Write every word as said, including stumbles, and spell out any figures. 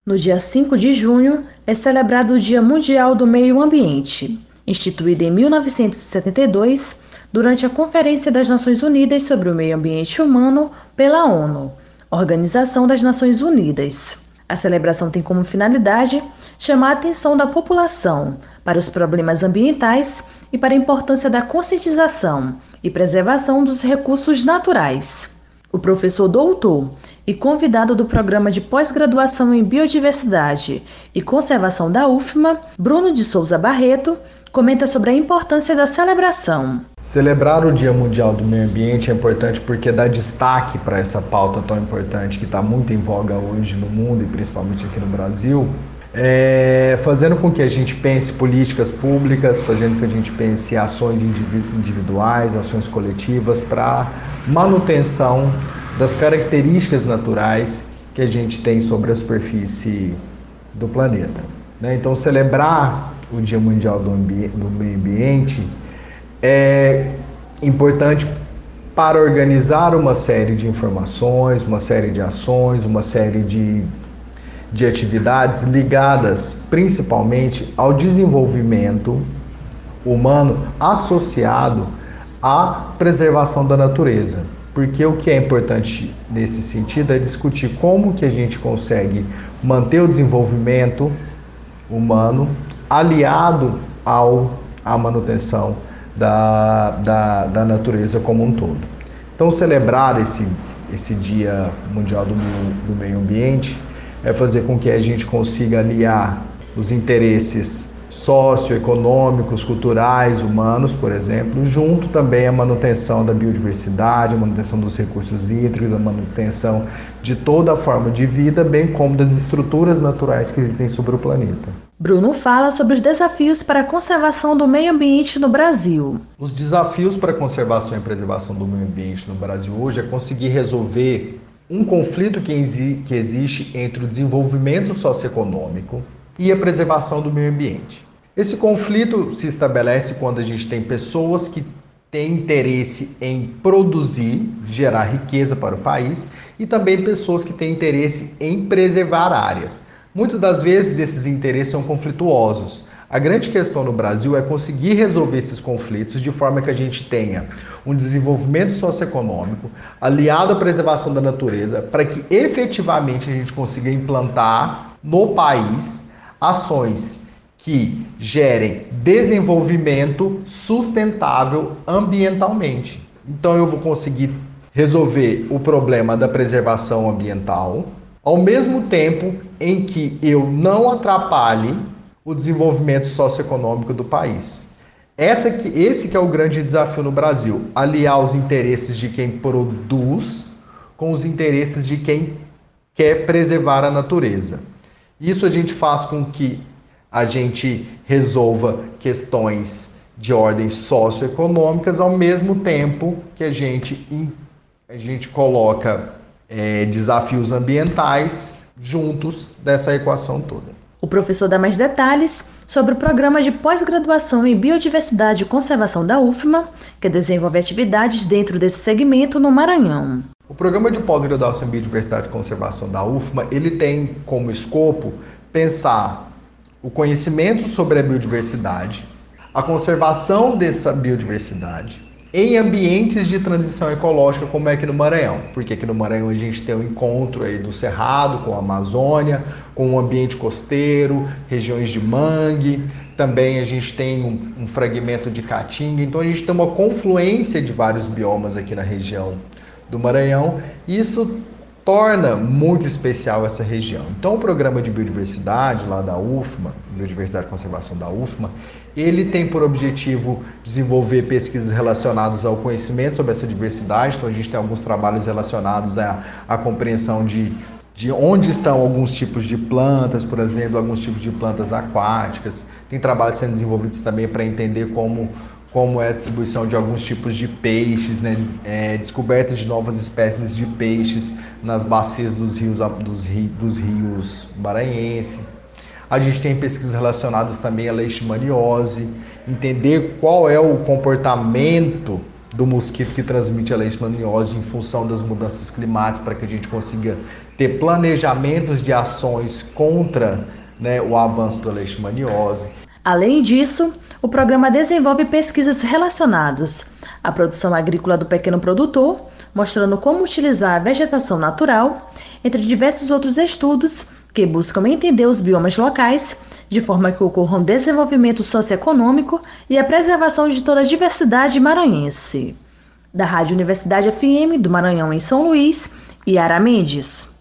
No dia cinco de junho é celebrado o Dia Mundial do Meio Ambiente, instituído em mil novecentos e setenta e dois durante a Conferência das Nações Unidas sobre o Meio Ambiente Humano pela ONU, Organização das Nações Unidas. A celebração tem como finalidade chamar a atenção da população para os problemas ambientais e para a importância da conscientização e preservação dos recursos naturais. O professor doutor e convidado do Programa de Pós-Graduação em Biodiversidade e Conservação da U F M A, Bruno de Souza Barreto, comenta sobre a importância da celebração. Celebrar o Dia Mundial do Meio Ambiente é importante porque dá destaque para essa pauta tão importante que está muito em voga hoje no mundo e principalmente aqui no Brasil, é, fazendo com que a gente pense políticas públicas, fazendo com que a gente pense ações individuais, ações coletivas para manutenção das características naturais que a gente tem sobre a superfície do planeta. Então, celebrar o Dia Mundial do, Ambi- do Meio Ambiente é importante para organizar uma série de informações, uma série de ações, uma série de, de atividades ligadas principalmente ao desenvolvimento humano associado à preservação da natureza. Porque o que é importante nesse sentido é discutir como que a gente consegue manter o desenvolvimento humano aliado ao, à manutenção da, da, da natureza como um todo. Então, celebrar esse, esse Dia Mundial do, do Meio Ambiente é fazer com que a gente consiga aliar os interesses socioeconômicos, culturais, humanos, por exemplo, junto também à manutenção da biodiversidade, a manutenção dos recursos hídricos, a manutenção de toda a forma de vida, bem como das estruturas naturais que existem sobre o planeta. Bruno fala sobre os desafios para a conservação do meio ambiente no Brasil. Os desafios para a conservação e preservação do meio ambiente no Brasil hoje é conseguir resolver um conflito que, exi- que existe entre o desenvolvimento socioeconômico e a preservação do meio ambiente. Esse conflito se estabelece quando a gente tem pessoas que têm interesse em produzir, gerar riqueza para o país, e também pessoas que têm interesse em preservar áreas. Muitas das vezes esses interesses são conflituosos. A grande questão no Brasil é conseguir resolver esses conflitos de forma que a gente tenha um desenvolvimento socioeconômico aliado à preservação da natureza, para que efetivamente a gente consiga implantar no país ações que gerem desenvolvimento sustentável ambientalmente. Então eu vou conseguir resolver o problema da preservação ambiental, ao mesmo tempo em que eu não atrapalhe o desenvolvimento socioeconômico do país. Essa que, esse que é o grande desafio no Brasil, aliar os interesses de quem produz com os interesses de quem quer preservar a natureza. Isso a gente faz com que a gente resolva questões de ordem socioeconômicas, ao mesmo tempo que a gente, a gente coloca é, desafios ambientais juntos dessa equação toda. O professor dá mais detalhes sobre o Programa de Pós-Graduação em Biodiversidade e Conservação da U F M A, que desenvolve atividades dentro desse segmento no Maranhão. O Programa de Pós-Graduação em Biodiversidade e Conservação da U F M A, ele tem como escopo pensar o conhecimento sobre a biodiversidade, a conservação dessa biodiversidade em ambientes de transição ecológica, como é aqui no Maranhão. Porque aqui no Maranhão a gente tem o um encontro aí do Cerrado com a Amazônia, com o ambiente costeiro, regiões de mangue, também a gente tem um, um fragmento de caatinga, então a gente tem uma confluência de vários biomas aqui na região do Maranhão, e isso torna muito especial essa região. Então o programa de biodiversidade lá da U F M A, Biodiversidade e Conservação da U F M A, ele tem por objetivo desenvolver pesquisas relacionadas ao conhecimento sobre essa diversidade. Então a gente tem alguns trabalhos relacionados à, à compreensão de, de onde estão alguns tipos de plantas, por exemplo, alguns tipos de plantas aquáticas. Tem trabalhos sendo desenvolvidos também para entender como como é a distribuição de alguns tipos de peixes, né? É, descoberta de novas espécies de peixes nas bacias dos rios, dos, ri, dos rios maranhenses. A gente tem pesquisas relacionadas também à leishmaniose, entender qual é o comportamento do mosquito que transmite a leishmaniose em função das mudanças climáticas, para que a gente consiga ter planejamentos de ações contra, né, o avanço da leishmaniose. Além disso, o programa desenvolve pesquisas relacionadas à produção agrícola do pequeno produtor, mostrando como utilizar a vegetação natural, entre diversos outros estudos que buscam entender os biomas locais, de forma que ocorra um desenvolvimento socioeconômico e a preservação de toda a diversidade maranhense. Da Rádio Universidade F M do Maranhão em São Luís, Yara Mendes.